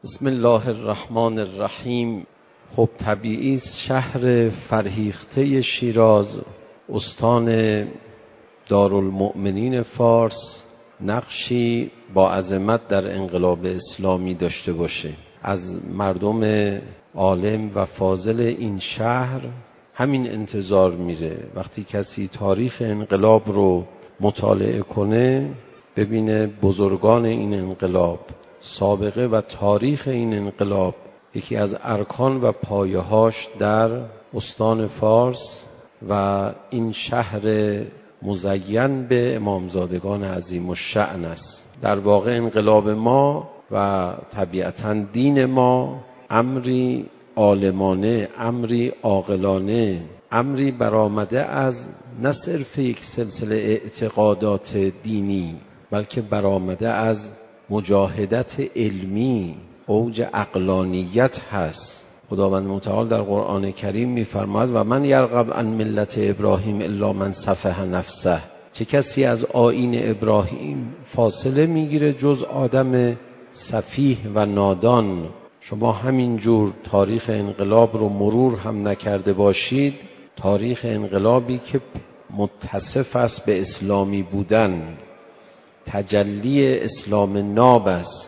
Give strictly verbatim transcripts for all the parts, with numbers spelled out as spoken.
بسم الله الرحمن الرحیم. خب طبیعی است شهر فرهیخته شیراز، استان دارالمؤمنین فارس، نقشی با عظمت در انقلاب اسلامی داشته باشه. از مردم عالم و فاضل این شهر همین انتظار میره وقتی کسی تاریخ انقلاب رو مطالعه کنه، ببینه بزرگان این انقلاب، سابقه و تاریخ این انقلاب، یکی از ارکان و پایه‌هاش در استان فارس و این شهر مزین به امامزادگان عظیم الشأن است. در واقع انقلاب ما و طبیعتاً دین ما امری عالمانه، امری عاقلانه، امری برآمده از نه صرف یک سلسله اعتقادات دینی، بلکه برآمده از مجاهدت علمی، اوج عقلانیت هست. خداوند متعال در قرآن کریم می‌فرماید و من یرغب عن ملت ابراهیم الا من سفه نفسه. چه کسی از آیین ابراهیم فاصله میگیره جز آدم سفیه و نادان. شما همینجور تاریخ انقلاب رو مرور هم نکرده باشید، تاریخ انقلابی که متصف است به اسلامی بودن، تجلی اسلام ناب است.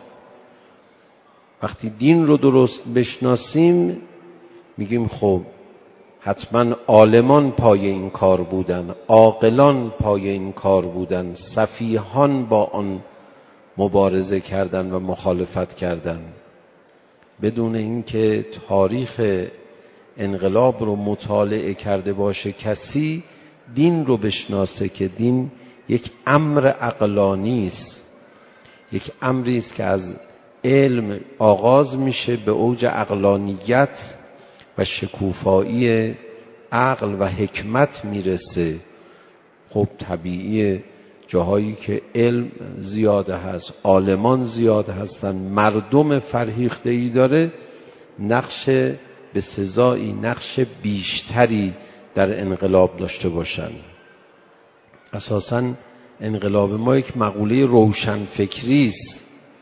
وقتی دین رو درست بشناسیم میگیم خب حتما عالمان پای این کار بودن، عاقلان پای این کار بودن، سفیهان با آن مبارزه کردن و مخالفت کردن. بدون اینکه تاریخ انقلاب رو مطالعه کرده باشه کسی، دین رو بشناسه که دین یک امر عقلانی است، یک امری است که از علم آغاز میشه، به اوج عقلانیت و شکوفایی عقل و حکمت میرسه. خب طبیعیه جاهایی که علم زیاده هست، عالمان زیاد هستن، مردم فرهیخته‌ای داره، نقش به سزایی، نقش بیشتری در انقلاب داشته باشن. اساساً انقلاب ما یک مقوله روشن فکری است.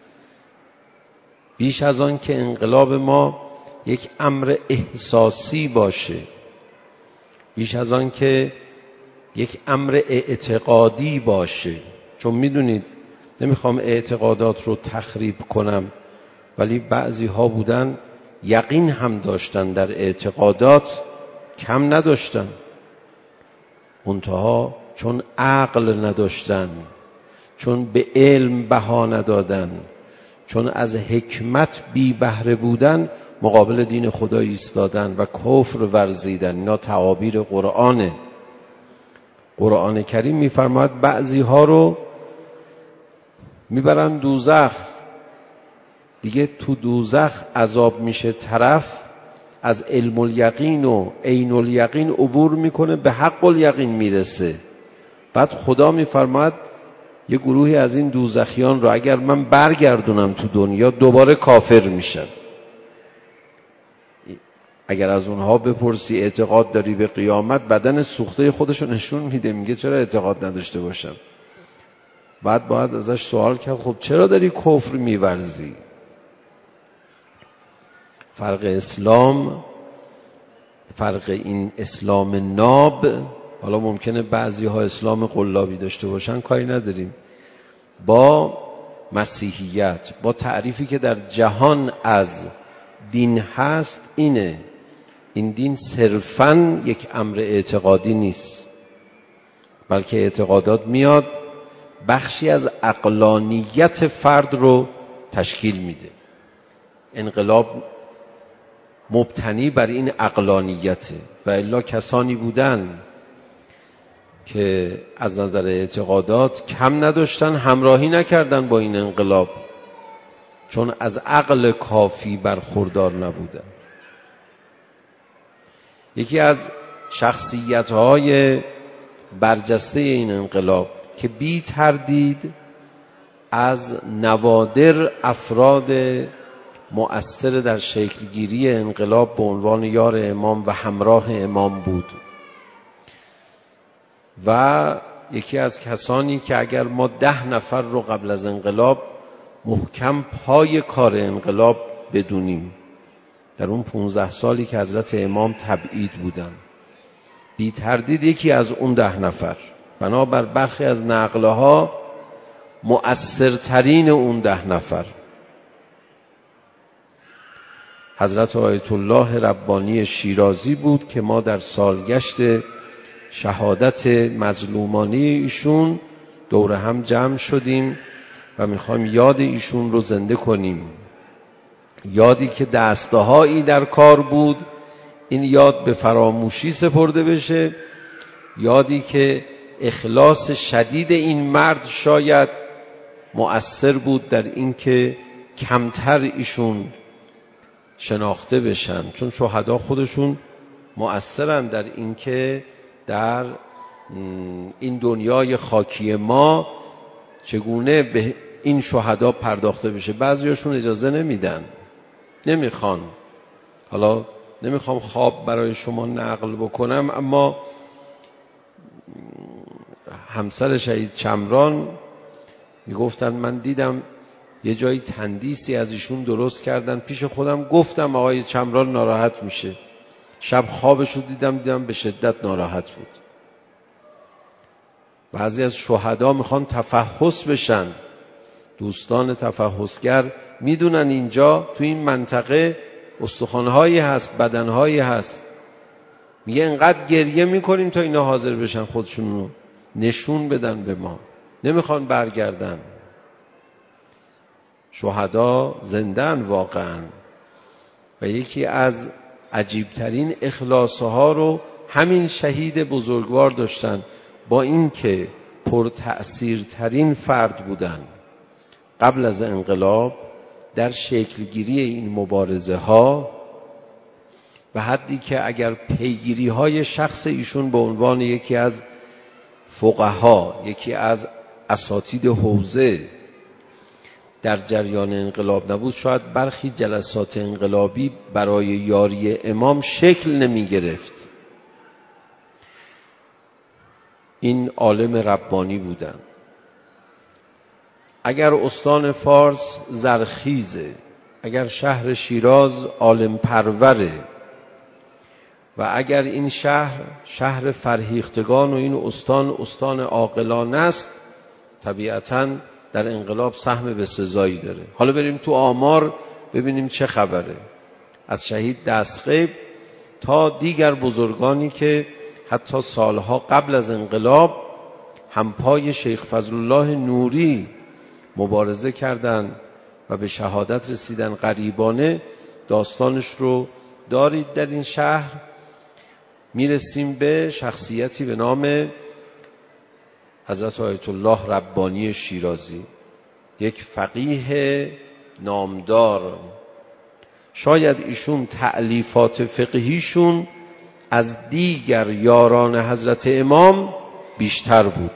بیش از آن که انقلاب ما یک امر احساسی باشه، بیش از آن که یک امر اعتقادی باشه، چون میدونید نمیخوام اعتقادات رو تخریب کنم، ولی بعضی ها بودن یقین هم داشتن در اعتقادات، کم نداشتن، منتها چون عقل نداشتن، چون به علم بها ندادن، چون از حکمت بی بهره بودن، مقابل دین خدا ایستادن و کفر ورزیدن. اینا تعابیر قرآنه. قرآن کریم میفرماید بعضی ها رو میبرن دوزخ، دیگه تو دوزخ عذاب میشه، طرف از علم الیقین و عین الیقین عبور میکنه، به حق الیقین میرسه. بعد خدا میفرماید یه گروهی از این دوزخیان رو اگر من برگردونم تو دنیا دوباره کافر میشن. اگر از اونها بپرسی اعتقاد داری به قیامت، بدن سوخته خودشو نشون میده، میگه چرا اعتقاد نداشته باشم. بعد باید ازش سوال کرد خب چرا داری کفر میورزی؟ فرق اسلام، فرق این اسلام ناب، حالا ممکنه بعضی ها اسلام قلابی داشته باشن، کاری نداریم، با مسیحیت، با تعریفی که در جهان از دین هست، اینه این دین صرفاً یک امر اعتقادی نیست، بلکه اعتقادات میاد بخشی از عقلانیت فرد رو تشکیل میده. انقلاب مبتنی بر این عقلانیته، و الا کسانی بودن که از نظر اعتقادات کم نداشتن، همراهی نکردن با این انقلاب، چون از عقل کافی برخوردار نبودن. یکی از شخصیت‌های برجسته این انقلاب که بی تردید از نوادر افراد مؤثر در شکلگیری انقلاب به عنوان یار امام و همراه امام بود، و یکی از کسانی که اگر ما ده نفر رو قبل از انقلاب محکم پای کار انقلاب بدونیم در اون پونزده سالی که حضرت امام تبعید بودن. بی تردید یکی از اون ده نفر، بنابر برخی از نقله ها مؤثرترین اون ده نفر، حضرت آیت الله ربانی شیرازی بود که ما در سالگشت شهادت مظلومانه ایشون دور هم جمع شدیم و میخوایم یاد ایشون رو زنده کنیم. یادی که دستهایی در کار بود، این یاد به فراموشی سپرده بشه. یادی که اخلاص شدید این مرد شاید مؤثر بود در این که کمتر ایشون شناخته بشن، چون شهدا خودشون مؤثرن در این که در این دنیای خاکی ما چگونه به این شهدا پرداخته بشه. بعضیاشون اجازه نمیدن، نمیخوان. حالا نمیخوام خواب برای شما نقل بکنم، اما همسر شهید چمران میگفتن من دیدم یه جایی تندیسی از ایشون درست کردن، پیش خودم گفتم آقای چمران ناراحت میشه. شب خوابشو دیدم دیدم به شدت ناراحت بود. بعضی از شهدا میخوان تفحص بشن. دوستان تفحصگر میدونن اینجا تو این منطقه استخوان‌هایی هست، بدن‌هایی هست. میگه انقدر گریه میکنیم تا اینا حاضر بشن خودشون رو نشون بدن به ما، نمیخوان برگردن. شهدا زندن واقعا. و یکی از عجیبترین اخلاصها رو همین شهید بزرگوار داشتن، با اینکه پر تأثیرترین فرد بودن قبل از انقلاب در شکلگیری این مبارزه ها، و حدی که اگر پیگیری های شخص ایشون به عنوان یکی از فقها، یکی از اساتید حوزه در جریان انقلاب نبود، شاید برخی جلسات انقلابی برای یاری امام شکل نمی گرفت. این عالم ربانی بودن. اگر استان فارس زرخیزه، اگر شهر شیراز عالم پروره و اگر این شهر شهر فرهیختگان و این استان استان عاقلانه است، طبیعتاً در انقلاب سهم بسزایی داره. حالا بریم تو آمار ببینیم چه خبره، از شهید دستغیب تا دیگر بزرگانی که حتی سالها قبل از انقلاب همپای شیخ فضلالله نوری مبارزه کردند و به شهادت رسیدن. غریبانه داستانش رو دارید در این شهر. میرسیم به شخصیتی به نام حضرت آیت الله ربانی شیرازی، یک فقیه نامدار. شاید ایشون تألیفات فقهیشون از دیگر یاران حضرت امام بیشتر بود.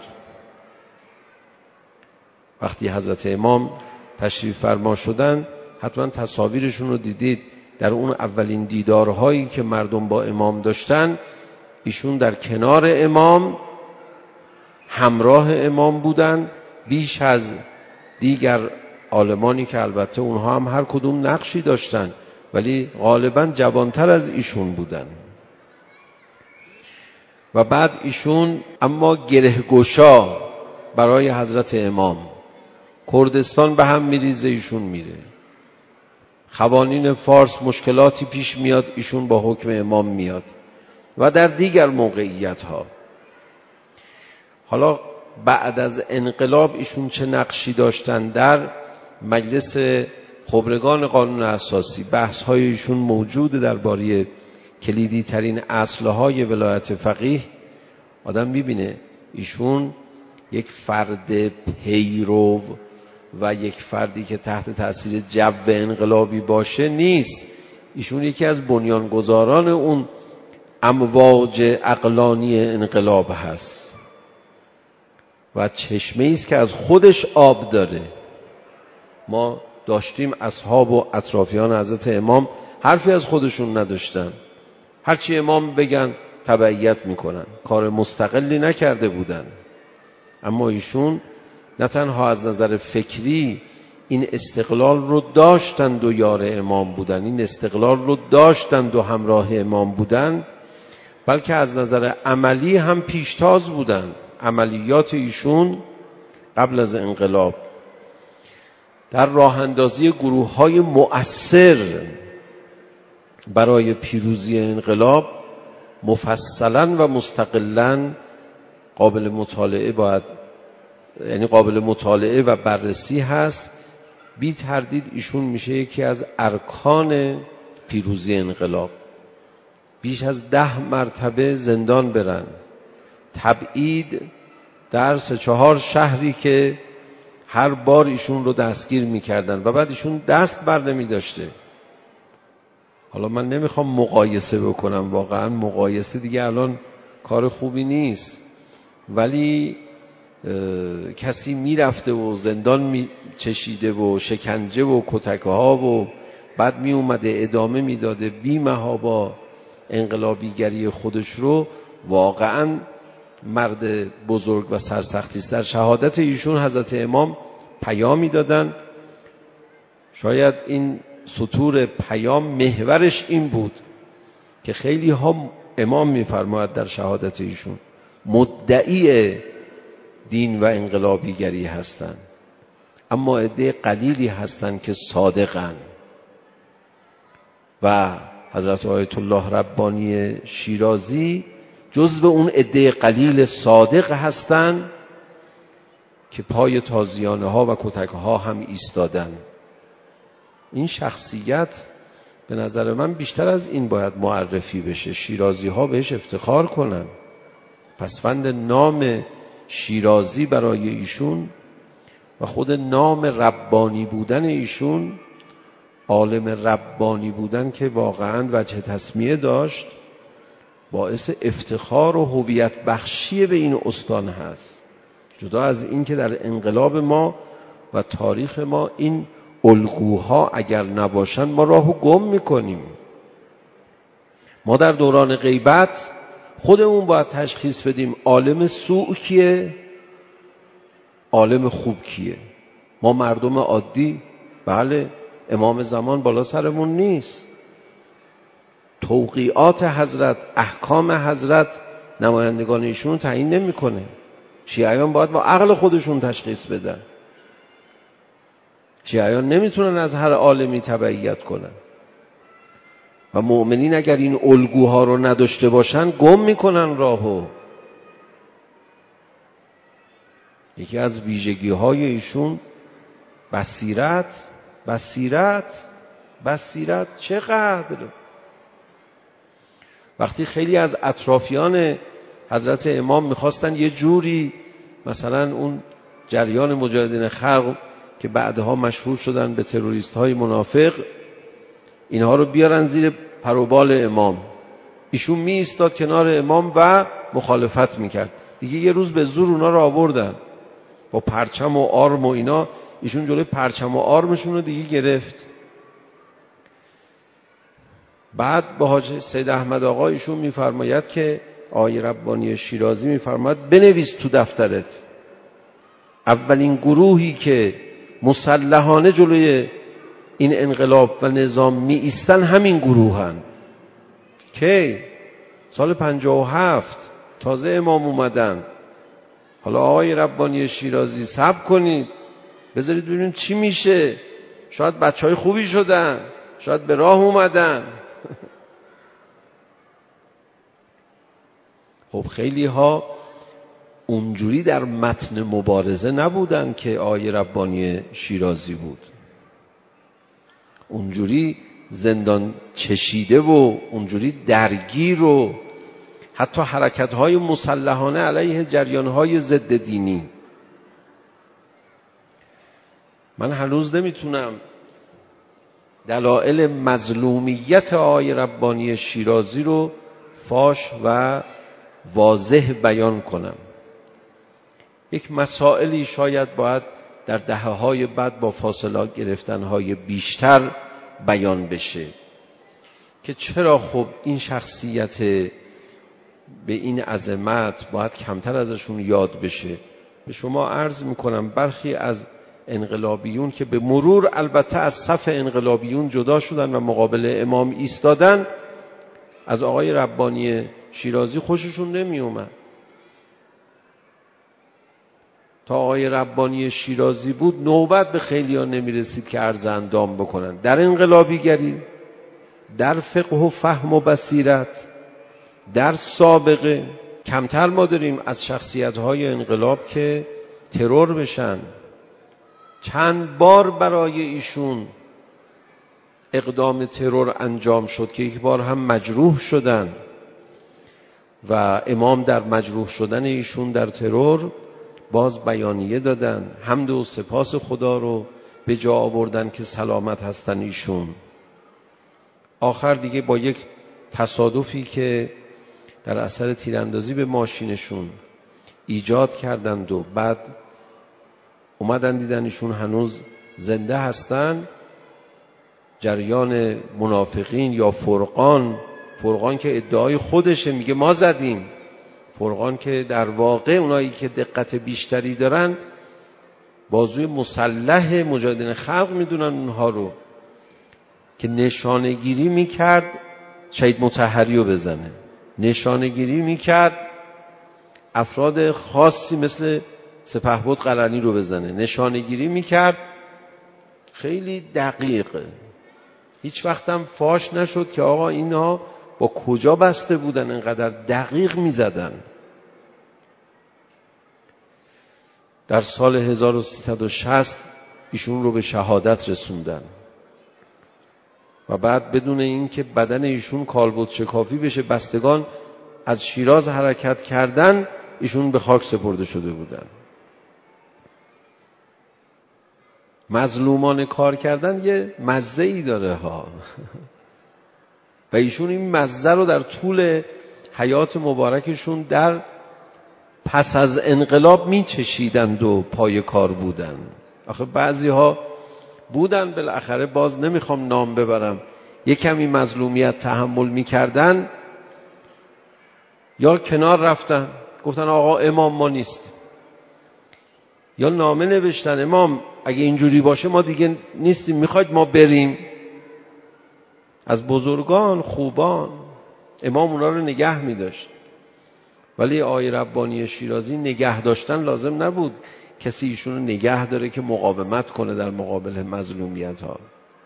وقتی حضرت امام تشریف فرما شدن، حتما تصاویرشون رو دیدید. در اون اولین دیدارهایی که مردم با امام داشتن، ایشون در کنار امام، همراه امام بودن. بیش از دیگر عالمانی که البته اونها هم هر کدوم نقشی داشتن، ولی غالبا جوانتر از ایشون بودن. و بعد ایشون اما گرهگشا برای حضرت امام. کردستان به هم میریزه، ایشون میره. خوانین فارس مشکلاتی پیش میاد، ایشون با حکم امام میاد. و در دیگر موقعیت ها. حالا بعد از انقلاب ایشون چه نقشی داشتن در مجلس خبرگان قانون اساسی؟ بحث های ایشون موجود درباره کلیدی ترین اصلهای ولایت فقیه. آدم میبینه ایشون یک فرد پیرو و یک فردی که تحت تاثیر جو انقلابی باشه نیست. ایشون یکی از بنیانگذاران اون امواج عقلانی انقلاب هست و چشمه‌ای است که از خودش آب داره. ما داشتیم اصحاب و اطرافیان حضرت امام حرفی از خودشون نداشتن، هرچی امام بگن تبعیت میکنن، کار مستقلی نکرده بودن. اما ایشون نه تنها از نظر فکری این استقلال رو داشتند و یار امام بودن، این استقلال رو داشتند و همراه امام بودن، بلکه از نظر عملی هم پیشتاز بودن. عملیات ایشون قبل از انقلاب در راه اندازی گروه های مؤثر برای پیروزی انقلاب مفصلا و مستقلا قابل مطالعه باید یعنی قابل مطالعه و بررسی هست. بی تردید ایشون میشه یکی از ارکان پیروزی انقلاب. بیش از ده مرتبه زندان برن، تبعید در سه چهار شهری که هر بار ایشون رو دستگیر میکردن و بعد ایشون دست بر نمی داشته. حالا من نمیخوام مقایسه بکنم، واقعا مقایسه دیگه الان کار خوبی نیست، ولی کسی میرفته و زندان می چشیده و شکنجه و کتکه ها و بعد می اومده ادامه میداده بی محابا انقلابیگری خودش رو، واقعا مرد بزرگ و سرسختی است. در شهادت ایشون حضرت امام پیامی دادن، شاید این سطور پیام محورش این بود که خیلی ها امام میفرماید در شهادت ایشون مدعی دین و انقلابیگری هستند، اما عده قلیلی هستند که صادقن. و حضرت آیت الله ربانی شیرازی جزو اون عده قلیل صادق هستند که پای تازیانه ها و کتک ها هم ایستادن. این شخصیت به نظر من بیشتر از این باید معرفی بشه، شیرازی ها بهش افتخار کنن. پسوند نام شیرازی برای ایشون و خود نام ربانی بودن ایشون، عالم ربانی بودن که واقعا وجه تسمیه داشت، باعث افتخار و هویت بخشی به این استان هست. جدا از این که در انقلاب ما و تاریخ ما این الگوها اگر نباشن ما راهو گم میکنیم. ما در دوران غیبت خودمون باید تشخیص بدیم عالم سوء کیه، عالم خوب کیه. ما مردم عادی، بله امام زمان بالا سرمون نیست، توقیعات حضرت، احکام حضرت نمایندگان ایشون تعیین نمیکنه. شیعیان باید با عقل خودشون تشخیص بدن. شیعیان نمیتونن از هر عالمی تبعیت کنن و مؤمنین اگر این الگوها رو نداشته باشن گم میکنن راهو. یکی از ویژگی های ایشون بصیرت بصیرت بصیرت چقدر. وقتی خیلی از اطرافیان حضرت امام میخواستن یه جوری مثلا اون جریان مجاهدین خلق که بعدها مشهور شدن به تروریست های منافق، اینها رو بیارن زیر پروبال امام، ایشون می ایستاد کنار امام و مخالفت میکرد. دیگه یه روز به زور اونا رو آوردن با پرچم و آرم و اینا، ایشون جلوی پرچم و آرمشون رو دیگه گرفت. بعد با حاج سید احمد آقا ایشون میفرماید که آقای ربانی شیرازی میفرماید بنویس تو دفترت اولین گروهی که مسلحانه جلوی این انقلاب و نظام می ایستن همین گروهن. که سال پنجاه و هفت تازه امام اومدن. حالا آقای ربانی شیرازی صبر کنید بذارید ببینیم چی میشه، شاید بچهای خوبی شدن، شاید به راه اومدن. خب خیلی ها اونجوری در متن مبارزه نبودن که آقای ربانی شیرازی بود، اونجوری زندان چشیده و اونجوری درگیر و حتی حرکت‌های مسلحانه علیه جریان‌های ضد دینی. من هنوز نمیتونم دلایل مظلومیت آقای ربانی شیرازی رو فاش و واضح بیان کنم. یک مسائلی شاید باید در دهه‌های بعد با فاصله گرفتن‌های بیشتر بیان بشه که چرا خب این شخصیت به این عظمت باید کمتر ازشون یاد بشه. به شما عرض میکنم برخی از انقلابیون که به مرور البته از صف انقلابیون جدا شدن و مقابل امام ایستادن، از آقای ربانی شیرازی خوششون نمی اومد. تا آقای ربانی شیرازی بود نوبت به خیلی‌ها نمی رسید که عرض اندام بکنن. در انقلابیگری، در فقه و فهم و بصیرت، در سابقه کمتر ما داریم از شخصیت‌های انقلاب که ترور بشن. چند بار برای ایشون اقدام ترور انجام شد که یک بار هم مجروح شدن و امام در مجروح شدن ایشون در ترور باز بیانیه دادن، حمد و سپاس خدا رو به جا آوردن که سلامت هستن ایشون. آخر دیگه با یک تصادفی که در اثر تیراندازی به ماشینشون ایجاد کردند و بعد اومدن دیدن ایشون هنوز زنده هستن، جریان منافقین یا فرقان، فرقان که ادعای خودشه میگه ما زدیم، فرقان که در واقع اونایی که دقت بیشتری دارن بازوی مسلح مجاهدین خلق میدونن اونها رو، که نشانگیری میکرد شهید مطهری رو بزنه، نشانگیری میکرد افراد خاصی مثل سپهبد قرنی رو بزنه، نشانگیری میکرد. خیلی دقیق، هیچ وقت هم فاش نشد که آقا اینا با کجا بسته بودن اینقدر دقیق میزدن. در سال هزار و سیصد و شصت ایشون رو به شهادت رسوندن و بعد بدون این که بدن ایشون کالبد شکافی بشه، بستگان از شیراز حرکت کردن، ایشون به خاک سپرده شده بودن. مظلومان کار کردن یه مزه ای داره ها و ایشون این مزه رو در طول حیات مبارکشون در پس از انقلاب میچشیدند و پای کار بودن. آخه بعضی ها بودن بالاخره، باز نمیخوام نام ببرم، یک کمی مظلومیت تحمل میکردن یا کنار رفتن گفتن آقا امام ما نیست، یا نامه نوشتن امام اگه اینجوری باشه ما دیگه نیستیم، میخواید ما بریم. از بزرگان خوبان امام اونا رو نگه میداشت. ولی آقای ربانی شیرازی نگه داشتن لازم نبود کسی ایشون رو نگه داره که مقاومت کنه در مقابل مظلومیت ها.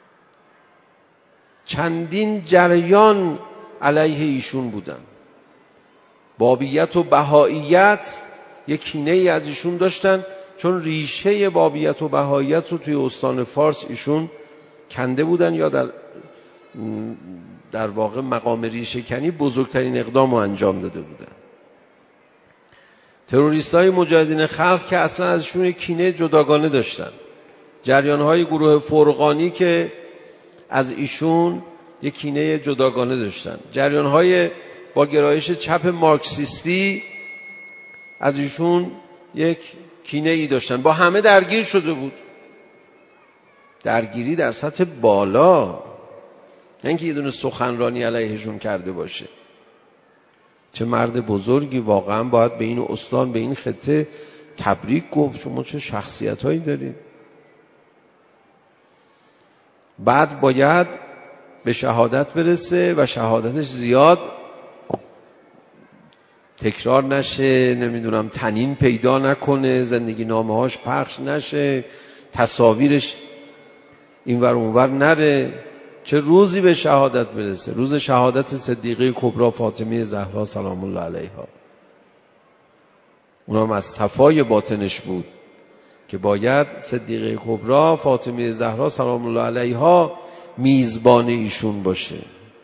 چندین جریان علیه ایشون بودن. بابیت و بهائیت یک کینه ای از ایشون داشتن، چون ریشه بابیت و بهائیت رو توی استان فارس ایشون کنده بودن، یا در در واقع مقام ریشه کنی بزرگترین اقدام رو انجام داده بودن. تروریست های مجاهدین خلق که اصلا ازشون یک کینه جداگانه داشتن، جریان های گروه فرقانی که از ایشون یک کینه جداگانه داشتن، جریان های با گرایش چپ مارکسیستی از ایشون یک کینه ای داشتن. با همه درگیر شده بود، درگیری در سطح بالا، نه اینکه یه دونه سخنرانی علیهشون کرده باشه. چه مرد بزرگی، واقعا باید به این استان، به این خطه تبریک گفت، شما چه شخصیت هایی دارید. بعد باید به شهادت برسه و شهادتش زیاد تکرار نشه، نمیدونم تنین پیدا نکنه، زندگی نامه هاش پخش نشه، تصاویرش اینور اونور نره. چه روزی به شهادت برسه؟ روز شهادت صدیقه کبری فاطمه زهرا سلام الله علیها. اونم از صفای باطنش بود که باید صدیقه کبری فاطمه زهرا سلام الله علیها میزبان ایشون باشه.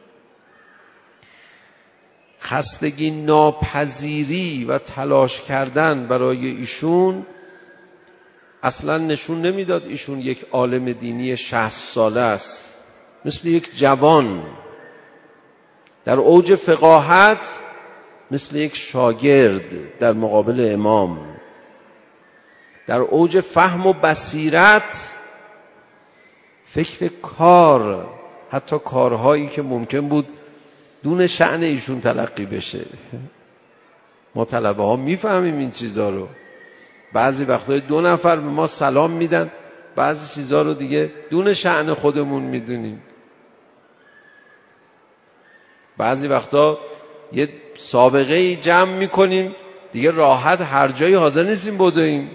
خستگی ناپذیری و تلاش کردن برای ایشون اصلا نشون نمیداد ایشون یک عالم دینی شصت ساله است. مثل یک جوان در اوج فقاهت، مثل یک شاگرد در مقابل امام در اوج فهم و بصیرت، فکر کار، حتی کارهایی که ممکن بود دون شأن ایشون تلقی بشه. ما طلبه ها میفهمیم این چیزا رو. بعضی وقتای دو نفر به ما سلام میدن، بعضی چیزا رو دیگه دون شأن خودمون میدونیم. بعضی وقتا یه سابقه ای جمع میکنیم دیگه راحت هر جایی حاضر نیستیم بدویم.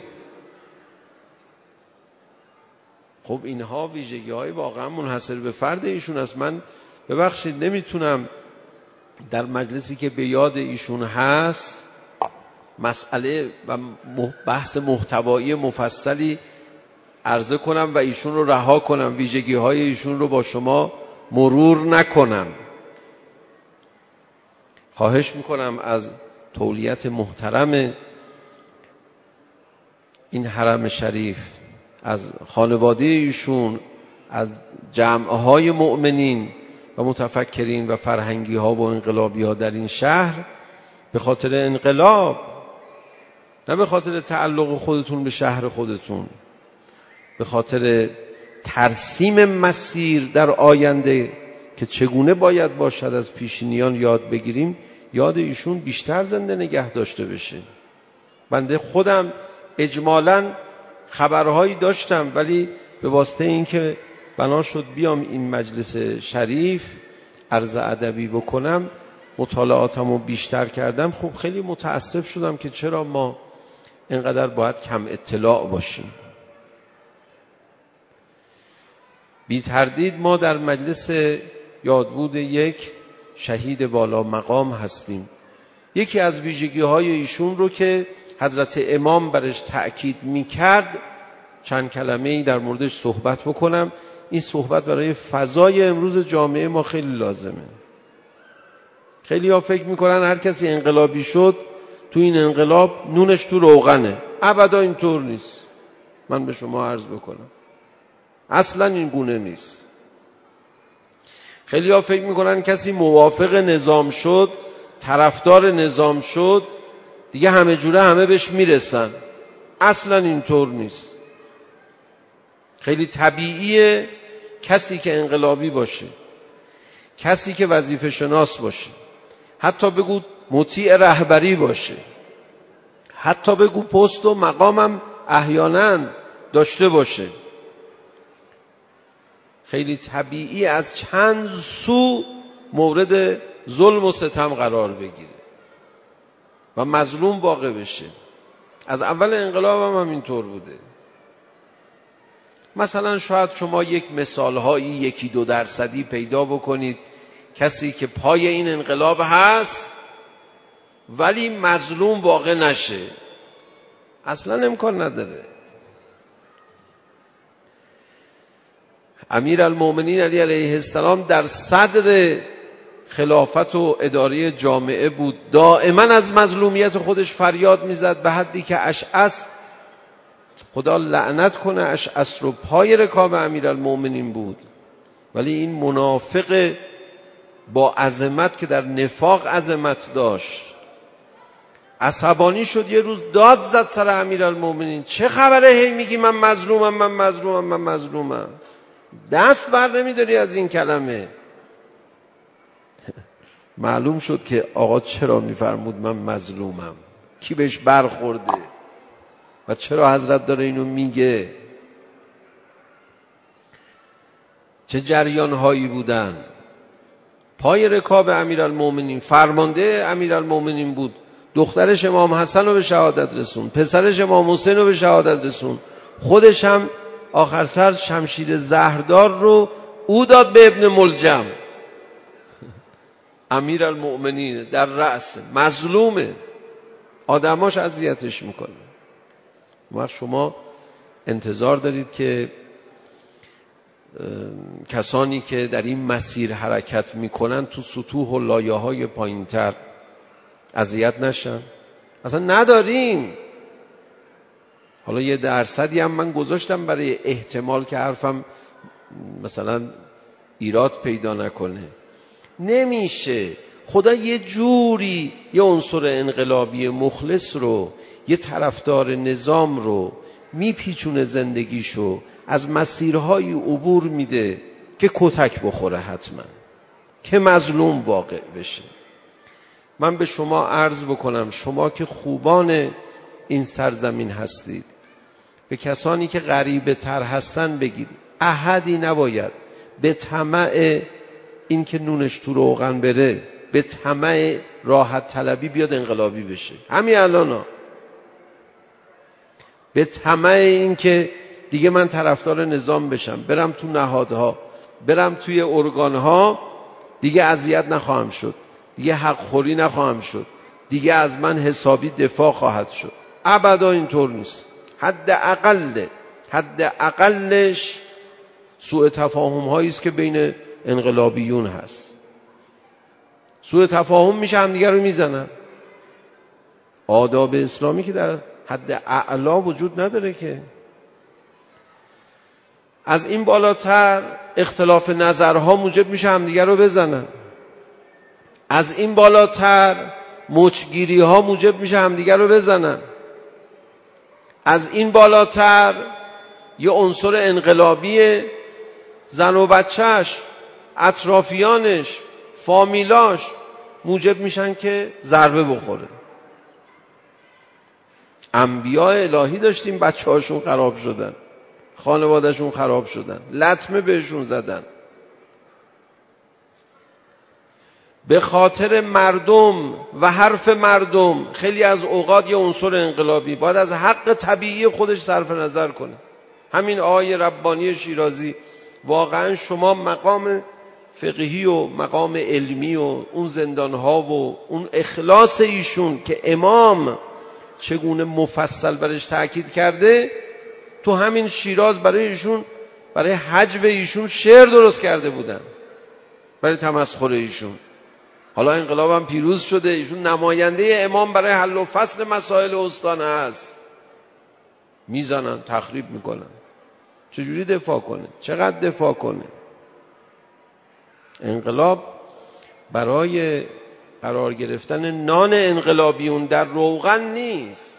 خب اینها ویژگی های واقعا منحصر به فرد ایشون است. من ببخشید نمیتونم در مجلسی که به یاد ایشون هست مسئله و بحث محتوایی مفصلی عرضه کنم و ایشون رو رها کنم، ویژگی های ایشون رو با شما مرور نکنم. خواهش میکنم از تولیت محترم این حرم شریف، از خانواده ایشون، از جمعهای مؤمنین و متفکرین و فرهنگی ها و انقلابی ها در این شهر، به خاطر انقلاب، نه به خاطر تعلق خودتون به شهر خودتون، به خاطر ترسیم مسیر در آینده که چگونه باید باشد از پیشینیان یاد بگیریم، یاد ایشون بیشتر زنده نگه داشته بشه. بنده خودم اجمالاً خبرهایی داشتم، ولی به واسطه اینکه بنا شد بیام این مجلس شریف عرض ادبی بکنم، مطالعاتمو بیشتر کردم. خب خیلی متاسف شدم که چرا ما اینقدر باید کم اطلاع باشیم. بی تردید ما در مجلس یادبود یک شهید بالا مقام هستیم. یکی از ویژگی های ایشون رو که حضرت امام برش تأکید میکرد چند کلمه‌ای در موردش صحبت بکنم. این صحبت برای فضای امروز جامعه ما خیلی لازمه. خیلی ها فکر میکنن هر کسی انقلابی شد تو این انقلاب نونش تو روغنه. ابدا اینطور نیست. من به شما عرض بکنم اصلا این گونه نیست. خیلی ها فکر میکنن کسی موافق نظام شد، طرفدار نظام شد، دیگه همه جوره همه بهش میرسن. اصلا اینطور نیست. خیلی طبیعیه کسی که انقلابی باشه، کسی که وظیفه شناس باشه، حتی بگو مطیع رهبری باشه، حتی بگو پست و مقامم احیانا داشته باشه، خیلی طبیعی از چند سو مورد ظلم و ستم قرار بگیره و مظلوم واقع بشه. از اول انقلاب هم همینطور بوده. مثلا شاید شما یک مثالهایی یکی دو درصدی پیدا بکنید کسی که پای این انقلاب هست ولی مظلوم واقع نشه. اصلا امکان نداره. امیرالمومنین علی علیه السلام در صدر خلافت و اداره جامعه بود، دائما از مظلومیت خودش فریاد میزد، به حدی که اشعث، خدا لعنت کنه اشعث رو، پای رکاب امیرالمومنین بود. ولی این منافق با عظمت که در نفاق عظمت داشت عصبانی شد، یه روز داد زد سر امیرالمومنین، چه خبره هی میگی من مظلومم من مظلومم من مظلومم، دست بر نمیداری از این کلمه. معلوم شد که آقا چرا میفرمود من مظلومم، کی بهش برخورده و چرا حضرت داره اینو میگه. چه جریان هایی بودن. پای رکاب امیرالمومنین، فرمانده امیرالمومنین بود، دخترش امام حسن رو به شهادت رسون، پسرش امام حسین رو به شهادت رسون، خودش هم آخر سر شمشیر زهردار رو او داد به ابن ملجم. امیرالمومنین در رأس، مظلومه، آدماش اذیتش میکنه. وقت شما انتظار دارید که کسانی که در این مسیر حرکت میکنن تو سطوح و لایه‌های پایین‌تر اذیت نشن؟ اصلا نداریم. حالا یه درصدی هم من گذاشتم برای احتمال که حرفم مثلا ایراد پیدا نکنه. نمیشه. خدا یه جوری یه عنصر انقلابی مخلص رو، یه طرفدار نظام رو میپیچونه زندگیشو، از مسیرهای عبور میده که کتک بخوره حتما، که مظلوم واقع بشه. من به شما عرض بکنم، شما که خوبان این سرزمین هستید، به کسانی که غریبه تر هستن بگید احدی نباید به طمع این که نونش تو روغن بره، به طمع راحت طلبی بیاد انقلابی بشه. همین الان به طمع این که دیگه من طرفدار نظام بشم، برم تو نهادها، برم توی ارگانها، دیگه اذیت نخواهم شد، دیگه حق خوری نخواهم شد، دیگه از من حسابی دفاع خواهد شد. ابدا اینطور نیست. حد اقل حد اقلش سوء تفاهم هایی است که بین انقلابیون هست. سوء تفاهم میشه، هم دیگه رو میزنن. آداب اسلامی که در حد اعلا وجود نداره که. از این بالاتر اختلاف نظرها موجب میشه هم دیگه رو بزنن. از این بالاتر مچگیری ها موجب میشه هم دیگه رو بزنن. از این بالاتر یه عنصر انقلابی زن و بچهش، اطرافیانش، فامیلاش موجب میشن که ضربه بخوره. انبیاء الهی داشتیم بچه هاشون خراب شدن، خانوادهشون خراب شدن، لطمه بهشون زدن. به خاطر مردم و حرف مردم خیلی از اوقات یه عنصر انقلابی باید از حق طبیعی خودش صرف نظر کنه. همین آقای ربانی شیرازی، واقعا شما مقام فقهی و مقام علمی و اون زندانها و اون اخلاص ایشون که امام چگونه مفصل برش تاکید کرده، تو همین شیراز برای ایشون، برای حجب ایشون شعر درست کرده بودن برای تمسخر ایشون. حالا انقلاب هم پیروز شده، ایشون نماینده امام برای حل و فصل مسائل استانه هست، میزنن، تخریب میکنن. چجوری دفاع کنه؟ چقدر دفاع کنه؟ انقلاب برای قرار گرفتن نان انقلابیون در روغن نیست،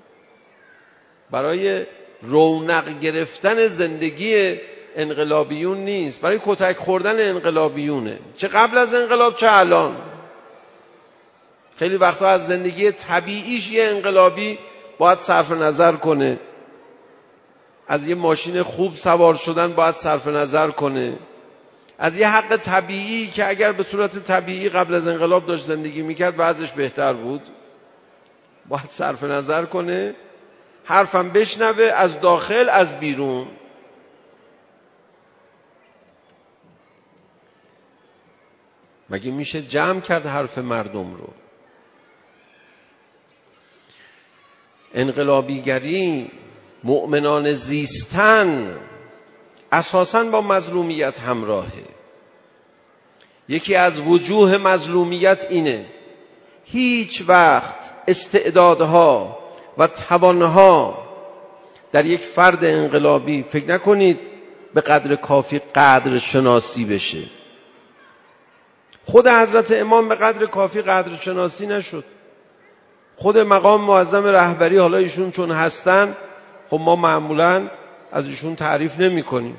برای رونق گرفتن زندگی انقلابیون نیست، برای کتک خوردن انقلابیونه، چه قبل از انقلاب چه الان. خیلی وقتا از زندگی طبیعیش یه انقلابی باید صرف نظر کنه، از یه ماشین خوب سوار شدن باید صرف نظر کنه، از یه حق طبیعی که اگر به صورت طبیعی قبل از انقلاب داشت زندگی میکرد وضعش بهتر بود باید صرف نظر کنه. حرفم بشنوه، از داخل از بیرون. مگه میشه جمع کرد حرف مردم رو؟ انقلابیگری، مؤمنان زیستن، اساساً با مظلومیت همراهه. یکی از وجوه مظلومیت اینه هیچ وقت استعدادها و توانها در یک فرد انقلابی فکر نکنید به قدر کافی قدر شناسی بشه. خود حضرت امام به قدر کافی قدر شناسی نشد. خود مقام معظم رهبری، حالا ایشون چون هستن خب ما معمولاً از ایشون تعریف نمی کنیم.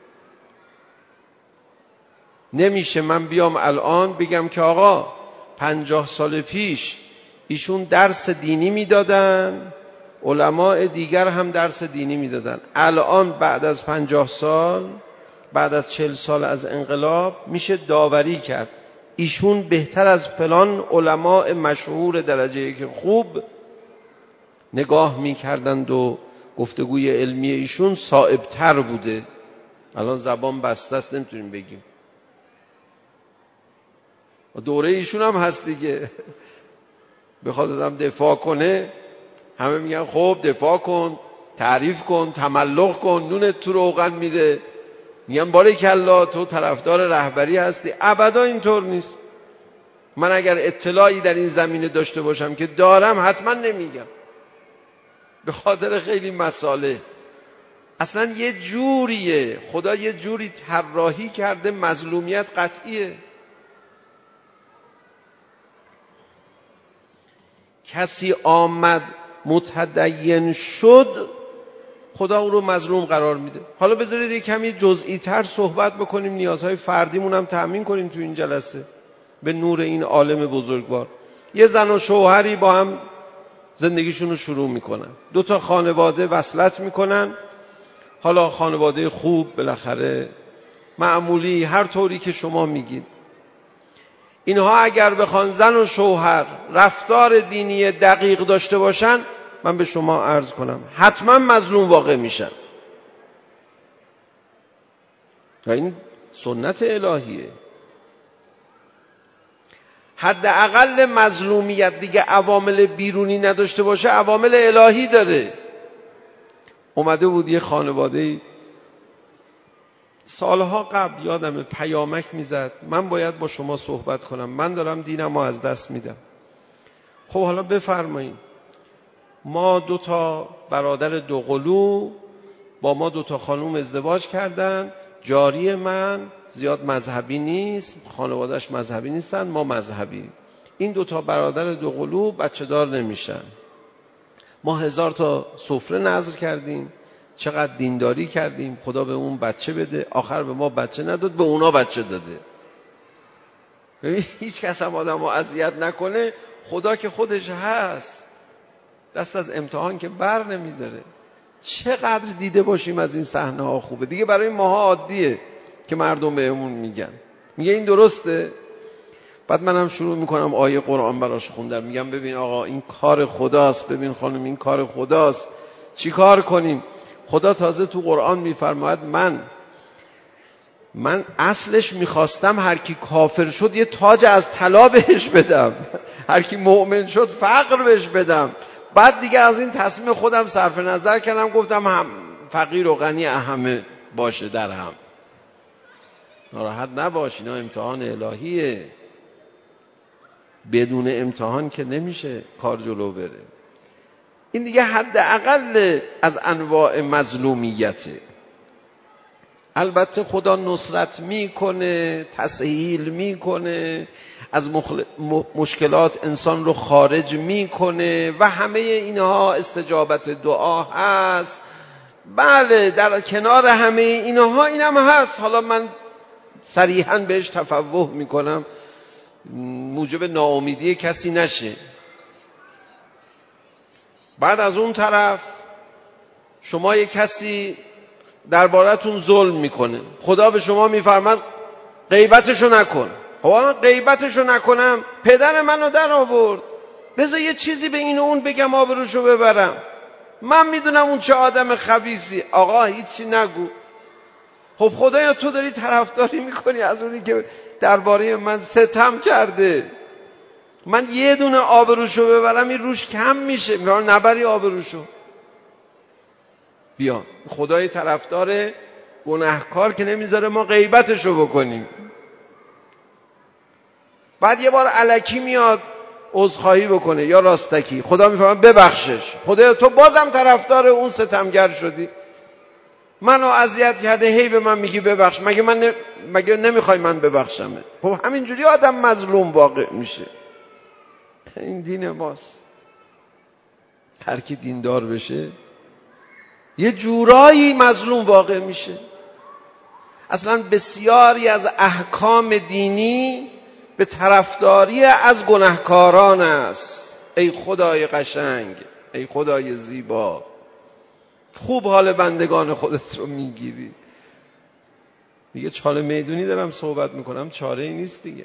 نمیشه من بیام الان بگم که آقا پنجاه سال پیش ایشون درس دینی میدادن، علماء دیگر هم درس دینی میدادن، الان بعد از پنجاه سال، بعد از چهل سال از انقلاب میشه داوری کرد ایشون بهتر از فلان علماء مشهور درجه یک خوب نگاه میکردند و گفتگوی علمی ایشون صائب‌تر بوده. الان زبان بسته است، نمیتونیم بگیم. دوره ایشون هم هست دیگه، بخواد آدم دفاع کنه همه میگن خب دفاع کن، تعریف کن، تملق کن، نونت تو روغن میره، میگن باریکالله تو طرفدار رهبری هستی. ابدا اینطور نیست. من اگر اطلاعی در این زمینه داشته باشم که دارم حتما نمیگم، به خاطر خیلی مسائل. اصلا یه جوریه، خدا یه جوری طراحی کرده مظلومیت قطعیه. کسی آمد متدین شد، خدا او رو مظلوم قرار میده. حالا بذارید یک کمی جزئی تر صحبت بکنیم، نیازهای فردیمون هم تأمین کنیم تو این جلسه به نور این عالم بزرگوار. یه زن و شوهری با هم زندگیشون رو شروع میکنن. دو تا خانواده وصلت میکنن، حالا خانواده خوب بالاخره معمولی، هر طوری که شما میگید. اینها اگر بخوان زن و شوهر رفتار دینی دقیق داشته باشن، من به شما عرض کنم حتما مظلوم واقع میشن. و این سنت الهیه. حداقل مظلومیت دیگه عوامل بیرونی نداشته باشه، عوامل الهی داره. اومده بود یه خانواده سالها قبل، یادمه، پیامک میزد من باید با شما صحبت کنم، من دارم دینمو از دست میدم. خب حالا بفرمایید، ما دو تا برادر دوقلو با ما دو تا خانوم ازدواج کردن، جاری من زیاد مذهبی نیست، خانواده‌اش مذهبی نیستن، ما مذهبی. این دو تا برادر دوقلو بچه دار نمیشن. ما هزار تا سفره نذر کردیم، چقدر دینداری کردیم، خدا به اون بچه بده، آخر به ما بچه نداد، به اونا بچه داده. هیچ کس هم آدم رو اذیت نکنه، خدا که خودش هست، دست از امتحان که بر نمیداره. چقدر دیده باشیم از این صحنه ها خوبه دیگه. برای ماها عادیه که مردم بهمون میگن، میگه این درسته. بعد منم شروع میکنم آیه قرآن براش خوندم، میگم ببین آقا این کار خداست، ببین خانم این کار خداست، چی کار کنیم؟ خدا تازه تو قرآن میفرماید من من اصلش میخواستم هر کی کافر شد یه تاج از طلا بهش بدم، هر کی مؤمن شد فقر بهش بدم. بعد دیگه از این تصمیم خودم صرف نظر کردم، گفتم هم فقیر و غنی همه باشه در هم. ناراحت نباش، اینا امتحان الهیه، بدون امتحان که نمیشه کار جلو بره. این دیگه حداقل از انواع مظلومیته. البته خدا نصرت میکنه، تسهیل میکنه، از مخل... م... مشکلات انسان رو خارج میکنه و همه اینها استجابت دعا هست. بله در کنار همه اینها اینم هست، حالا من صریحاً بهش تفوه میکنم موجب ناامیدی کسی نشه. بعد از اون طرف شما یک کسی دربارتون ظلم میکنه، خدا به شما میفرماد غیبتشو نکن. خب غیبتشو نکنم، پدر منو در آورد، بذار یه چیزی به این و اون بگم آبروشو ببرم، من میدونم اون چه آدم خبیثی. آقا هیچی نگو. خب خدایا تو داری طرفداری میکنی از اونی که درباره من ستم کرده، من یه دونه آبروشو ببرم این روش کم میشه، میگم نبری آبروشو. بیا خدای طرفدار گناهکار که نمیذاره ما غیبتشو بکنیم. بعد یه بار الکی میاد عذرخواهی بکنه یا راستکی، خدا میفرماید ببخشش. خدایا تو بازم طرفدار اون ستمگر شدی، منو اذیت کرده، هی به من میگی ببخش، مگه من ن... مگه نمیخوای من ببخشمت؟ خب همینجوری آدم مظلوم واقع میشه. این دین ماست. هر کی دیندار بشه یه جورایی مظلوم واقع میشه. اصلا بسیاری از احکام دینی به طرفداری از گناهکاران است. ای خدای قشنگ، ای خدای زیبا، خوب حال بندگان خودت رو میگیری. دیگه چاله میدونی دارم صحبت میکنم، چاره ای نیست دیگه.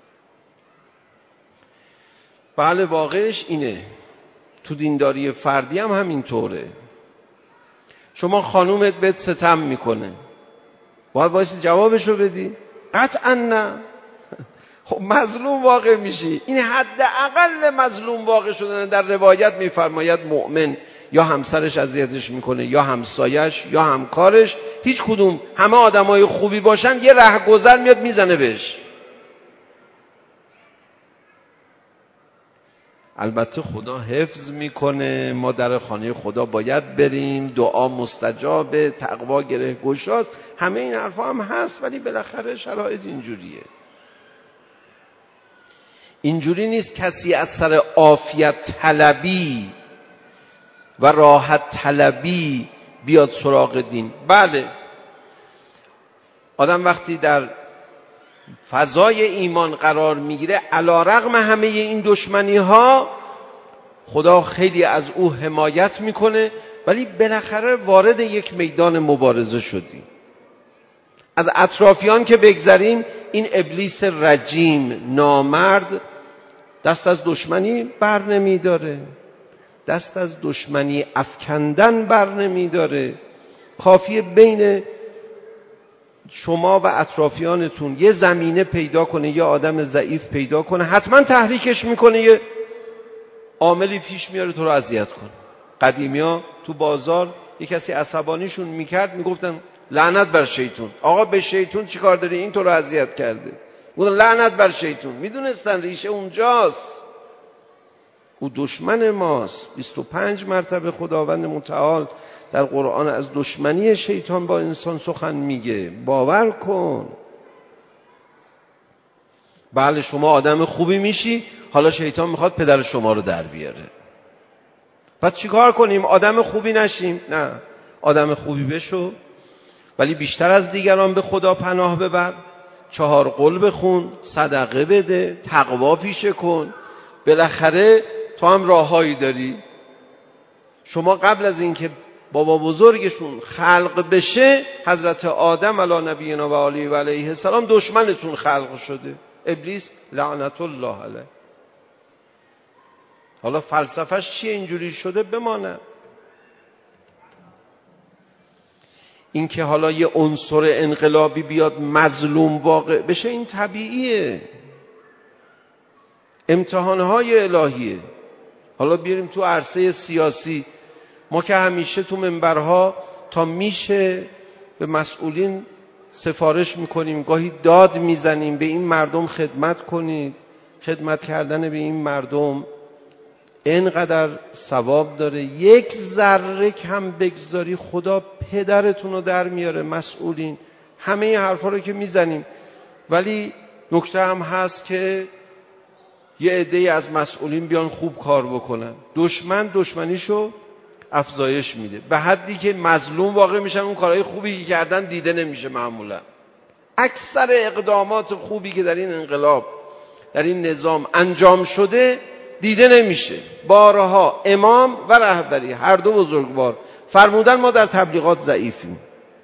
بله واقعش اینه. تو دینداری فردی هم همینطوره. شما خانومت بهت ستم میکنه، باید وایسی جوابشو بدی؟ قطعا نه. خب مظلوم واقع میشی. این حداقل مظلوم واقع شدن. در روایت میفرماید مؤمن یا همسرش اذیتش میکنه یا همسایش یا همکارش، هیچ کدوم، همه آدمای خوبی باشن، یه رهگذر میاد میزنه بهش. البته خدا حفظ میکنه، ما در خانه خدا باید بریم، دعا مستجابه، تقوا گره گشاست، همه این حرفا هم هست، ولی بالاخره شرایط اینجوریه. اینجوری نیست کسی از سر عافیت طلبی و راحت طلبی بیاد سراغ دین. بله آدم وقتی در فضای ایمان قرار میگیره، علی رغم همه این دشمنی ها خدا خیلی از او حمایت میکنه، ولی بالاخره وارد یک میدان مبارزه شدی. از اطرافیان که بگذریم، این ابلیس رجیم نامرد دست از دشمنی بر نمی داره، دست از دشمنی افکندن بر نمی داره. کافیه بین شما و اطرافیانتون یه زمینه پیدا کنه، یه آدم ضعیف پیدا کنه، حتما تحریکش میکنه، یه عاملی پیش میاره تو رو اذیت کنه. قدیمیا تو بازار یه کسی عصبانیشون میکرد، میگفتن لعنت بر شیطون. آقا به شیطون چی کار داری؟ این تو رو اذیت کرده. میگفتن لعنت بر شیطون. میدونستن ریشه اونجاست، او دشمن ماست. بیست و پنج مرتبه خداوند متعال در قرآن از دشمنی شیطان با انسان سخن میگه. باور کن. بله شما آدم خوبی میشی، حالا شیطان میخواد پدر شما رو در بیاره. پس چیکار کنیم؟ آدم خوبی نشیم؟ نه، آدم خوبی بشو، ولی بیشتر از دیگران به خدا پناه ببر، چهار قل بخون، صدقه بده، تقوا پیشه کن. بالاخره تو هم راههایی داری. شما قبل از اینکه بابا بزرگشون خلق بشه، حضرت آدم علی نبینا و آله و علیه السلام دشمنتون خلق شده، ابلیس لعنت الله علیه. حالا فلسفهش چیه اینجوری شده بمانه. این که حالا یه عنصر انقلابی بیاد مظلوم واقع بشه، این طبیعیه، امتحانهای الهیه. حالا بیاریم تو عرصه سیاسی، ما که همیشه تو منبرها تا میشه به مسئولین سفارش میکنیم، گاهی داد میزنیم به این مردم خدمت کنید. خدمت کردن به این مردم اینقدر ثواب داره، یک ذره کم بگذاری خدا پدرتون رو در میاره. مسئولین همه این حرفا رو که میزنیم، ولی نکته هم هست که یه عده‌ای از مسئولین بیان خوب کار بکنن، دشمن دشمنیشو افزایش میده، به حدی که مظلوم واقع میشن. اون کارهای خوبی که کردن دیده نمیشه. معمولا اکثر اقدامات خوبی که در این انقلاب، در این نظام انجام شده دیده نمیشه. بارها امام و رهبری هر دو بزرگوار فرمودن ما در تبلیغات ضعیفیم.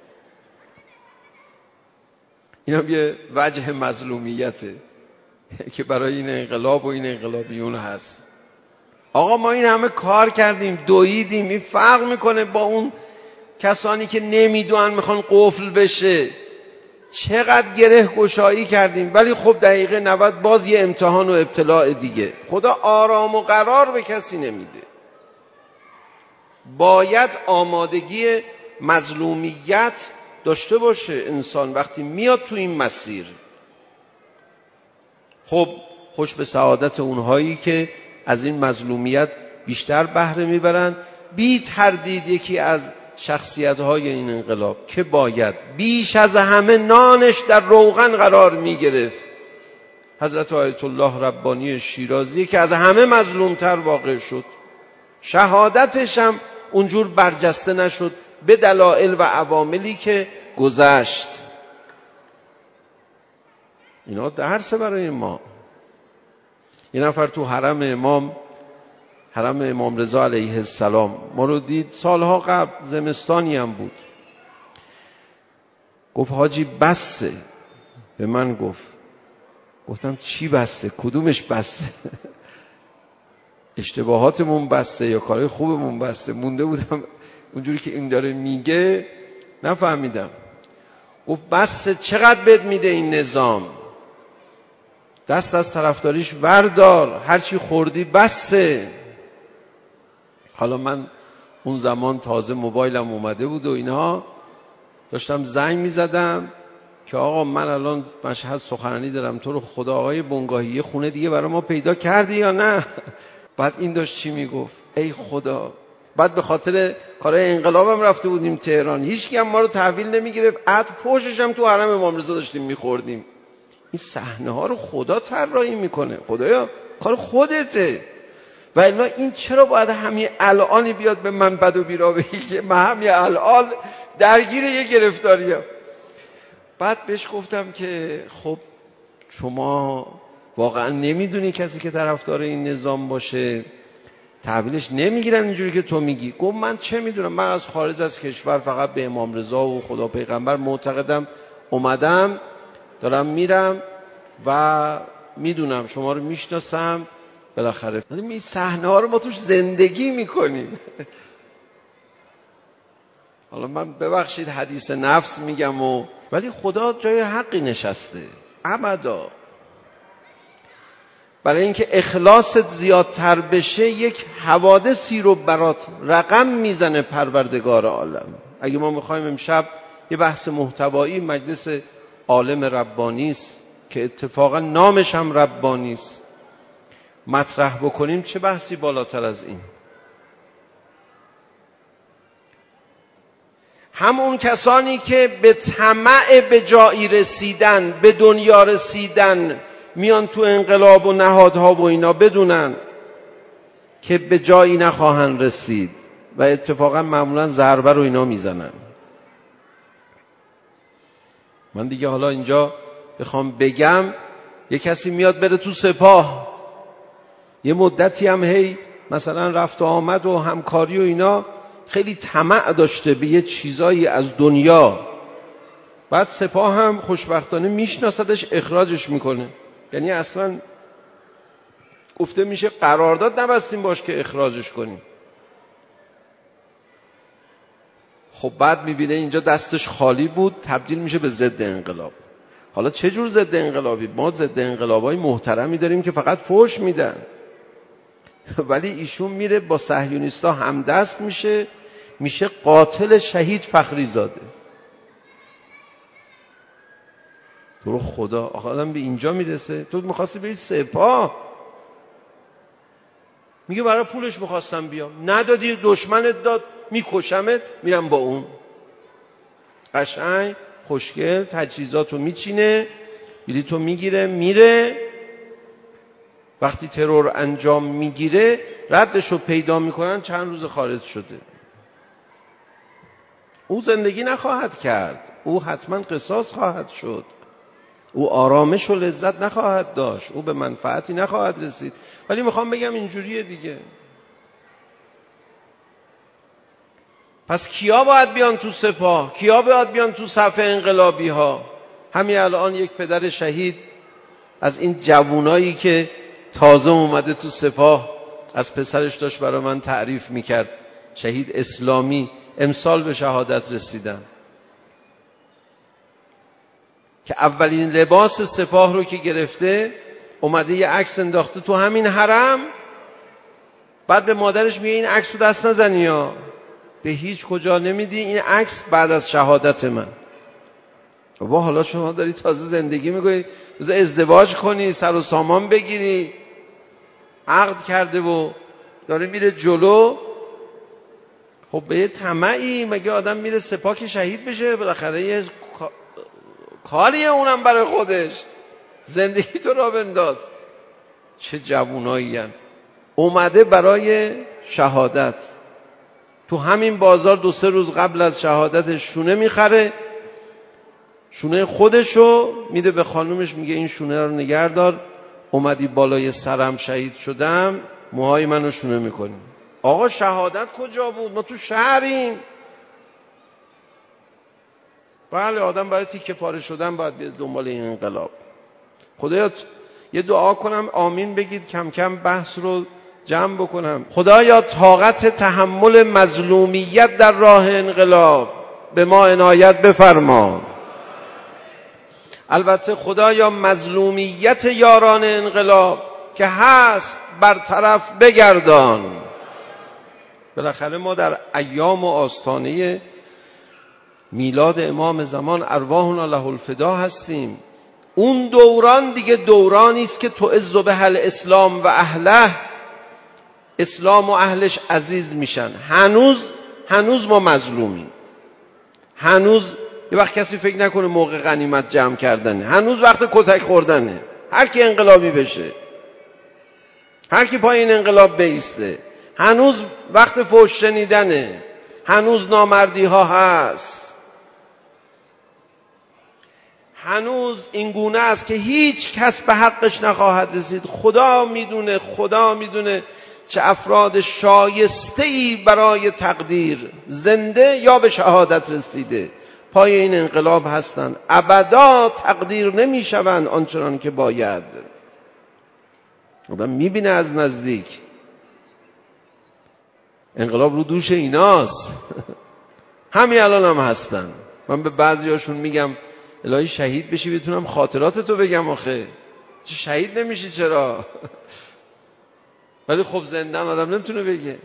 این هم یه وجه مظلومیته که برای این انقلاب و این انقلابیون هست. آقا ما این همه کار کردیم، دویدیم، این فرق میکنه با اون کسانی که نمیدونن میخوان قفل بشه. چقدر گره گشایی کردیم، ولی خب دقیقه نود باز یه امتحان و ابتلاء دیگه. خدا آرام و قرار به کسی نمیده. باید آمادگی مظلومیت داشته باشه انسان وقتی میاد تو این مسیر. خب خوش به سعادت اونهایی که از این مظلومیت بیشتر بهره میبرن. بی تردید یکی از شخصیت‌های این انقلاب که باید بیش از همه نانش در روغن قرار میگرفت، حضرت آیت الله ربانی شیرازی که از همه مظلومتر واقع شد. شهادتش هم اونجور برجسته نشد به دلایل و عواملی که گذشت. اینا درس برای ما. یه نفر تو حرم امام حرم امام رضا علیه السلام ما رو دید، سالها قبل، زمستانی هم بود. گفت حاجی بسته. به من گفت. گفتم چی بسته؟ کدومش بسته؟ اشتباهاتمون بسته یا کارهای خوبمون بسته؟ مونده بودم اونجوری که این داره میگه نفهمیدم. گفت بسته. چقدر بد میده این نظام؟ دست از طرفداریش وردار، هرچی خوردی بسته. حالا من اون زمان تازه موبایلم اومده بود و اینها، داشتم زنگ میزدم که آقا من الان مشهد سخنرانی دارم، تو رو خدا آقای بنگاهی یه خونه دیگه برای ما پیدا کردی یا نه؟ بعد این داشت چی میگفت؟ ای خدا. بعد به خاطر کارهای انقلابم رفته بودیم تهران، هیچ کی هم ما رو تحویل نمیگرفت، عد فوشش هم تو حرم امام رضا داشتیم میخوردیم. این صحنه ها رو خدا طراحی میکنه. خدایا کار خودته. و الا این چرا باید همین الان بیاد به من بد و بیرا بگی که من همین الان درگیر یه گرفتاریم؟ بعد بهش گفتم که خب شما واقعا نمیدونی کسی که طرفدار این نظام باشه تحویلش نمیگیرن اینجوری که تو میگی. گفت من چه میدونم، من از خارج از کشور فقط به امام رضا و خدا پیغمبر معتقدم، اومدم دارم میرم و میدونم شما رو میشناسم. بالاخره این صحنه ها رو ما توش زندگی میکنیم. حالا من ببخشید حدیث نفس میگم و ولی خدا جای حقی نشسته ابدا. برای اینکه اخلاصت زیادتر بشه یک حوادثی رو برات رقم میزنه پروردگار عالم. اگه ما میخوایم امشب یه بحث محتوایی مجلس عالم ربانی است که اتفاقا نامش هم ربانی است مطرح بکنیم، چه بحثی بالاتر از این؟ همون کسانی که به طمع به جایی رسیدن، به دنیا رسیدن، میان تو انقلاب و نهادها و اینا بدونن که به جایی نخواهند رسید و اتفاقا معمولا ضربه رو اینا میزنن. من دیگه حالا اینجا بخوام بگم، یه کسی میاد بره تو سپاه، یه مدتی هم هی مثلا رفت و آمد و همکاری و اینا، خیلی طمع داشته به یه چیزایی از دنیا، بعد سپاه هم خوشبختانه میشناسدش، اخراجش میکنه. یعنی اصلا گفته میشه قرارداد نبستیم باش که اخراجش کنیم. خب بعد میبینه اینجا دستش خالی بود، تبدیل میشه به ضد انقلاب. حالا چه جور ضد انقلابی؟ ما ضد انقلابای محترمی داریم که فقط فحش میدن، ولی ایشون میره با صهیونیستا همدست میشه، میشه قاتل شهید فخری زاده. تو رو خدا آدم به اینجا میرسه؟ تو میخواستی بری سپاه، میگه برای پولش میخواستم بیام، ندادی، دشمنت داد، میکشمت، میرم با اون. قشنگ خوشگل تجهیزاتو میچینه، بلیطو میگیره میره. وقتی ترور انجام میگیره ردشو پیدا میکنن، چند روز خارج شده. او زندگی نخواهد کرد، او حتما قصاص خواهد شد، او آرامش و لذت نخواهد داشت، او به منفعتی نخواهد رسید. ولی میخوام بگم اینجوریه دیگه. پس کیا باید بیان تو سپاه؟ کیا باید بیان تو صف انقلابی ها؟ همین الان یک پدر شهید از این جوونایی که تازه اومده تو سپاه از پسرش داشت برای من تعریف میکرد، شهید اسلامی، امسال به شهادت رسیدن، که اولین لباس سپاه رو که گرفته اومده یه عکس انداخته تو همین حرم، بعد به مادرش میگه این عکس رو دست نزنی ها، به هیچ کجا نمیدی، این عکس بعد از شهادت من. بابا حالا شما داری تازه زندگی میکنی، بذار ازدواج کنی، سر و سامان بگیری، عقد کرده و داره میره جلو. خب به یه طمعی مگه آدم میره سپاه که شهید بشه؟ بالاخره یه کاریه اونم برای خودش، زندگی تو را بنداز. چه جوونایی هن. اومده برای شهادت، تو همین بازار دو سه روز قبل از شهادتش شونه میخره، شونه خودشو میده به خانومش، میگه این شونه رو نگه دار، اومدی بالای سرم شهید شدم، موهای منو شونه میکنی. آقا شهادت کجا بود؟ ما تو شهریم. بله آدم برای تیکه پاره شدن باید بیاد دنبال این انقلاب. خدایا یه دعا کنم آمین بگید، کم کم بحث رو جمع بکنم. خدایا طاقت تحمل مظلومیت در راه انقلاب به ما عنایت بفرما. البته خدایا مظلومیت یاران انقلاب که هست برطرف بگردان. بالاخره ما در ایام و آستانه میلاد امام زمان ارواحنا له الفدا هستیم. اون دوران دیگه دورانی است که تعز به الاسلام و اهله، اسلام و اهلش عزیز میشن. هنوز هنوز ما مظلومیم. هنوز یه وقت کسی فکر نکنه موقع غنیمت جمع کردنه، هنوز وقت کتک خوردنه. هر کی انقلابی بشه، هر کی پای این انقلاب بیسته، هنوز وقت فحش شنیدنه، هنوز نامردی ها هست، هنوز این گونه است که هیچ کس به حقش نخواهد رسید. خدا میدونه، خدا میدونه چه افراد شایسته‌ای برای تقدیر، زنده یا به شهادت رسیده، پای این انقلاب هستند. ابدا تقدیر نمیشوند آنچنان که باید. آدم میبینه از نزدیک انقلاب رو دوش ایناست. همین الان هم هستن. من به بعضی هاشون میگم الهی شهید بشی بتونم خاطراتتو بگم. آخه چه شهید نمیشی چرا؟ ولی خب زندن آدم نمیتونه بگه.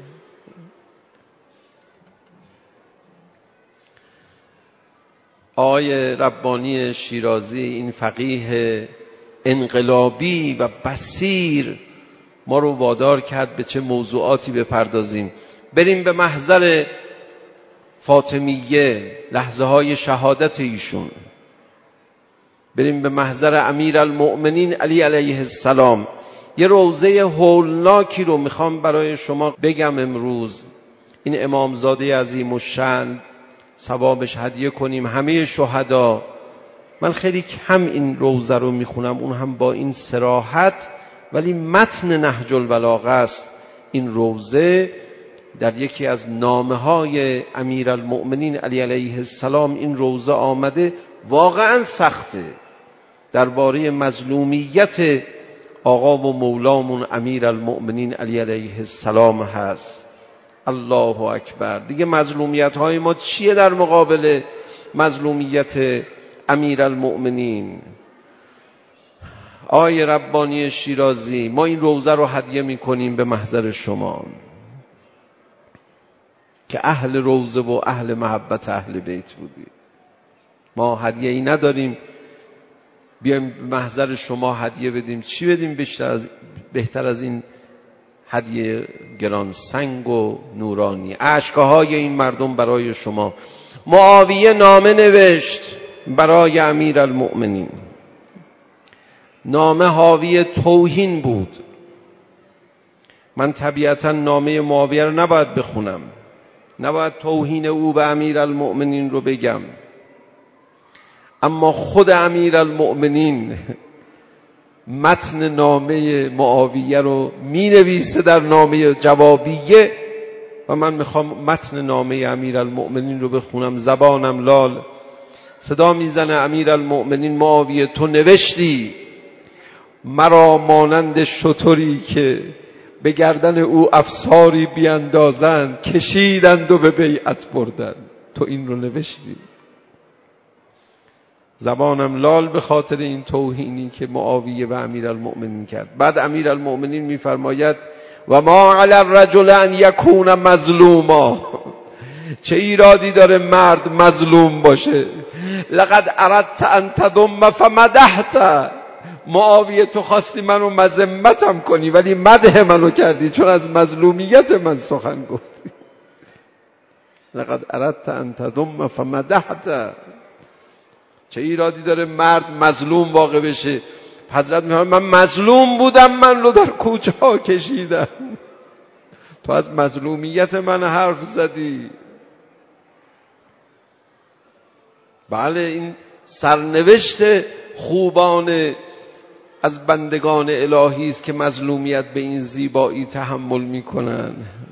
آقای ربانی شیرازی، این فقیه انقلابی و بصیر، ما رو وادار کرد به چه موضوعاتی بپردازیم. بریم به محضر فاطمیه، لحظه های شهادت ایشون. بریم به محضر امیرالمؤمنین علی علیه السلام. یه روضه هولناکی رو میخوام برای شما بگم امروز. این امامزاده عظیم الشأن، ثوابش هدیه کنیم همه شهدا. من خیلی کم این روضه رو میخونم، اون هم با این صراحت، ولی متن نهج البلاغه است. این روضه در یکی از نامه‌های امیرالمؤمنین علی علیه السلام این روضه آمده. واقعا سخته. درباره مظلومیت آقا و مولامون امیرالمؤمنین علی علیه السلام هست. الله اکبر. دیگه مظلومیت های ما چیه در مقابل مظلومیت امیرالمؤمنین؟ آقای ربانی شیرازی، ما این روضه رو هدیه میکنیم به محضر شما که اهل روضه و اهل محبت اهل بیت بودی. ما هدیه ای نداریم بیایم به محضر شما هدیه بدیم. چی بدیم بیشتر از بهتر از این هدیه گران سنگ و نورانی؟ اشکهای این مردم برای شما. معاویه نامه نوشت برای امیرالمؤمنین. نامه حاوی توهین بود. من طبیعتا نامه معاویه رو نباید بخونم، نباید توهین او به امیرالمؤمنین رو بگم، اما خود امیرالمؤمنین متن نامه معاویه رو می نویسه در نامه جوابیه و من میخوام متن نامه امیرالمؤمنین رو بخونم. زبانم لال صدا میزنه امیرالمؤمنین: معاویه، تو نوشتی مرا مانند شتری که به گردن او افساری بیاندازند کشیدند و به بیعت بردند. تو این رو نوشتی. زبانم لال به خاطر این توهینی که معاویه و امیرالمؤمنین کرد. بعد امیرالمؤمنین میفرماید: و ما علی الرجل ان یکون مظلوما. چه ایرادی داره مرد مظلوم باشه؟ لقد اردت ان تضم فمدحت. معاویه تو خواستی منو مذمتم کنی ولی مدح منو کردی، چون از مظلومیت من سخن گفتی. لقد اردت ان تضم فمدحت. چه ایرادی داره مرد مظلوم واقع بشه؟ حضرت میگه من مظلوم بودم، من رو در کوچه ها کشیدن، تو از مظلومیت من حرف زدی. بله، این سرنوشت خوبان از بندگان الهی است که مظلومیت به این زیبایی تحمل میکنن.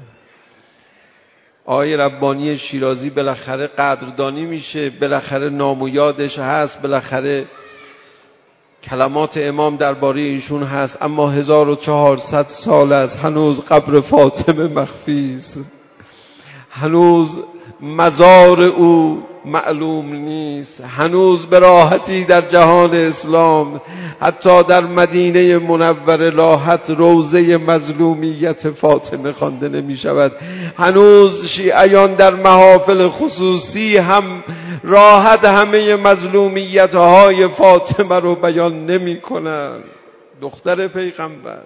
آقای ربانی شیرازی بالاخره قدردانی میشه، بالاخره نام و یادش هست، بالاخره کلمات امام درباره ایشون هست، اما هزار و چهارصد سال است هنوز قبر فاطمه مخفی است، هنوز مزار او معلوم نیست، هنوز به راحتی در جهان اسلام حتی در مدینه منوره راحت روضه مظلومیت فاطمه خوانده نمی شود. هنوز شیعیان در محافل خصوصی هم راحت همه مظلومیت های فاطمه رو بیان نمی کنند. دختر پیغمبر.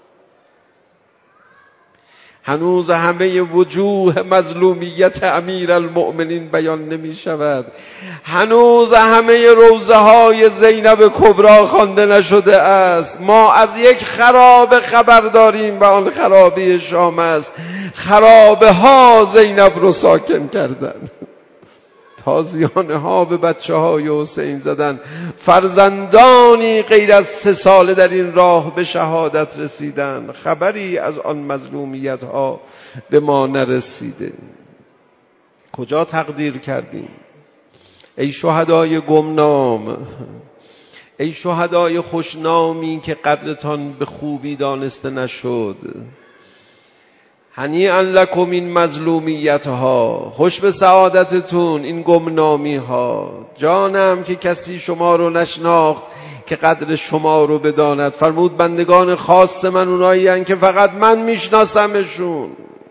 هنوز همه وجوه مظلومیت امیرالمؤمنین بیان نمی شود. هنوز همه روضه های زینب کبری خوانده نشده است. ما از یک خرابه خبر داریم و آن خرابه شام است. خرابه ها زینب رو ساکن کردن. تازیانه ها به بچه های حسین زدن، فرزندانی غیر از سه ساله در این راه به شهادت رسیدن، خبری از آن مظلومیت ها به ما نرسیده. کجا تقدیر کردیم؟ ای شهدای گمنام، ای شهدای خوشنامی که قدرتان به خوبی دانسته نشد، هنیئا لکم این مظلومیت ها، خوش به سعادتتون این گمنامی ها. جانم که کسی شما رو نشناخت که قدر شما رو بداند. فرمود بندگان خاص من اونایی هستند که فقط من میشناسمشون،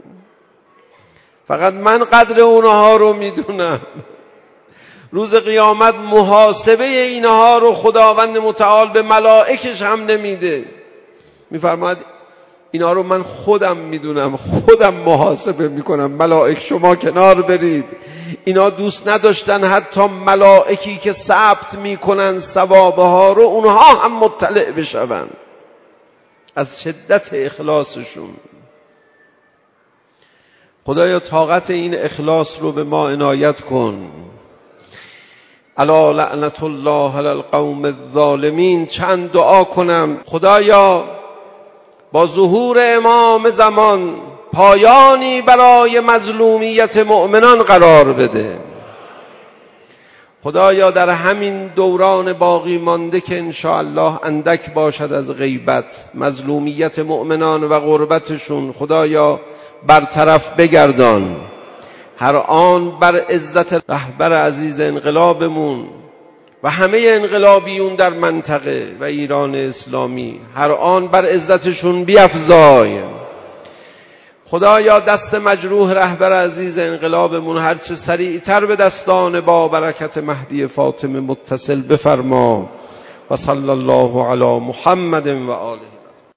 فقط من قدر اونها رو میدونم. روز قیامت محاسبه اینها رو خداوند متعال به ملائکش هم نمیده، میفرماید اینا رو من خودم میدونم، خودم محاسبه میکنم. ملائک شما کنار برید، اینا دوست نداشتن حتی ملائکی که ثبت میکنن ثوابه ها رو اونها هم مطلع بشون از شدت اخلاصشون. خدایا طاقت این اخلاص رو به ما عنایت کن. الا لعنت الله علی القوم الظالمین. چند دعا کنم. خدایا با ظهور امام زمان پایانی برای مظلومیت مؤمنان قرار بده. خدایا در همین دوران باقی مانده که انشاءالله اندک باشد از غیبت، مظلومیت مؤمنان و غربتشون خدایا برطرف بگردان. هر آن بر عزت رهبر عزیز انقلابمون و همه انقلابیون در منطقه و ایران اسلامی، هر آن بر عزتشون بیفزای. خدایا دست مجروح رهبر عزیز انقلابمون هرچه سریعتر به دستان با برکت مهدی فاطمه متصل بفرما. و صلی الله علی محمد و آله.